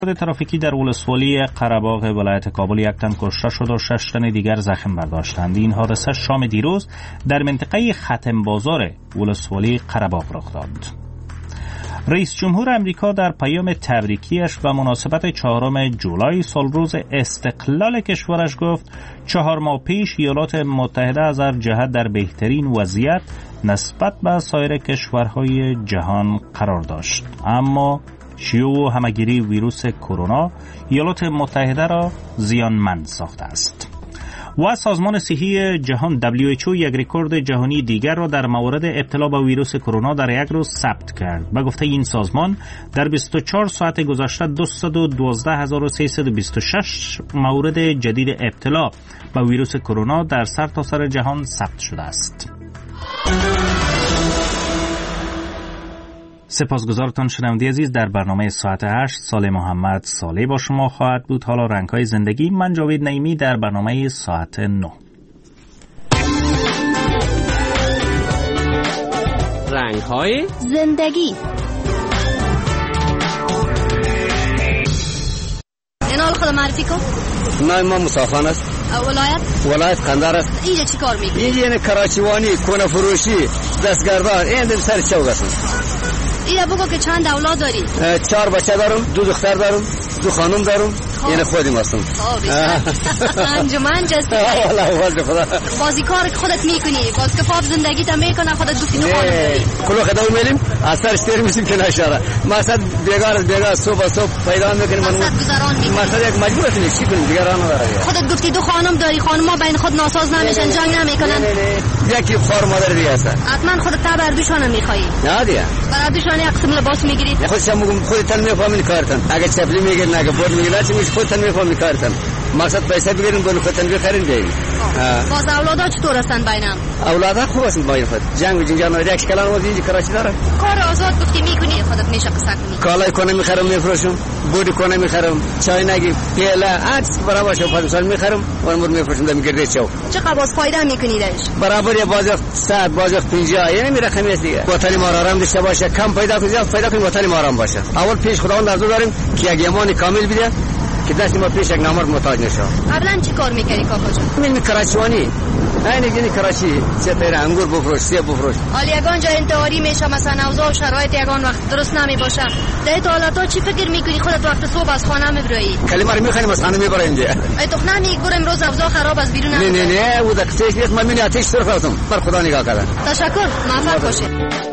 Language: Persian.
ترافیکی در ولسوالی قره‌باغ ولایت کابل یک تن کشته شد و 6 تن دیگر زخم برداشتند. این حادثه شام دیروز در منطقه ختم بازار ولسوالی قره‌باغ رخ داد. رئیس جمهور امریکا در پیام تبریکیش به مناسبت 4 جولای سالروز استقلال کشورش گفت 4 ماه پیش ایالات متحده از هر جهت در بهترین وضعیت نسبت به سایر کشورهای جهان قرار داشت، اما شیوع و همه‌گیری ویروس کرونا ایالات متحده را زیانمند ساخته است. و سازمان صحی جهان WHO یک رکورد جهانی دیگر را در مورد ابتلا به ویروس کرونا در یک روز ثبت کرد. به گفته این سازمان در 24 ساعت گذشته 212,326 مورد جدید ابتلا به ویروس کرونا در سرتاسر جهان ثبت شده است. سپاسگزارتان شنونده عزیز. در برنامه ساعت 8 صالح محمد صالح با شما خواهد بود. حالا رنگ‌های زندگی، من جاوید نعیمی در برنامه ساعت 9. رنگ‌های زندگی. اینال خود معرفی کن. نام ما مسافان است. ولایت قندار است. اینجا چی کار میکنی؟ اینجا کراچیوانی، کنه فروشی، دستگردان، این در سر چوگ است. اینجا بگو که چند اولاد داری؟ 4 بچه دارم، 2 دختر دارم، 2 خانم دارم. یعنی خودم هستم. انجمن جستی. والله خدا. بازی کار خودت میکنی، باز که پاپ زندگی تا میکنه خودت دوستی تو خانم داری. کلو خدا میلیم، اثر اشتر میشیم که نشاره. مقصد بیگار صبح پیدا میکنیم. مقصد گذران میکنیم. مقصد یک مجبورت نیست چی کنیم دیگه راه نداره. خودت گفتی 2 خانم داری، خانم‌ها بین خود ناساز نمیشن، جنگ نمیکنن. یکی خار مادر دیگه هست. حتما خودت تا بردوشانه میخوایی. نه دیگه. بردوشانه یک قسم لباس میگیری. خودم میگم خودت میفهمی کارتن. اگه چپلی میگیری نگه بود میگیری چی میشه خودت میفهمی کارتن. مقصد پیسه بگیریم بلو خودتن بخرین بیاییم. باز اولادا چطور هستن بینم؟ اولادا خوب هستن بین خود. جنگ و جنجال نداره. یک کلان وزیر کراچی داره. کار آزاد گفتی میکنی، خودت میشه قصه کنی. کالای کنه میخرم میفروشم، بودی کنه میخرم، چای نگی، پیاله عکس برابر شو 500 میخرم، اونم میفروشم در میگرده چاو. چقدر باز فایده میکنی درش؟ برابر یه بازی 100 بازی 50 یعنی میره خمیس دیگه. وطن ما آرام داشته باشه، کم پیدا کنی زیاد پیدا کنی وطن ما آرام باشه. اول پیش خداوند آرزو داریم که یک ایمان کامل بده که دست ما پیش یک نامرد محتاج نشه. قبلا چی کار میکردی کاکا جان؟ من کراچیوانی اینی کراچی چه انگور بفروش، سیب بفروش. حالا یگان جا انتحاری میشه، مثلا اوضاع و شرایط یگان وقت درست نمی باشه. در این حالتا چی فکر میکنی خودت وقت صبح از خانه میبری؟ کلمه رو میخوانیم از خانه میبریم دیگه. ای تو نمیگی برو امروز اوضاع خراب از بیرون نه او دقیقش نیست. من آتش سرخ هستم. بر خدا نگاه کردن. تشکر، موفق باشید.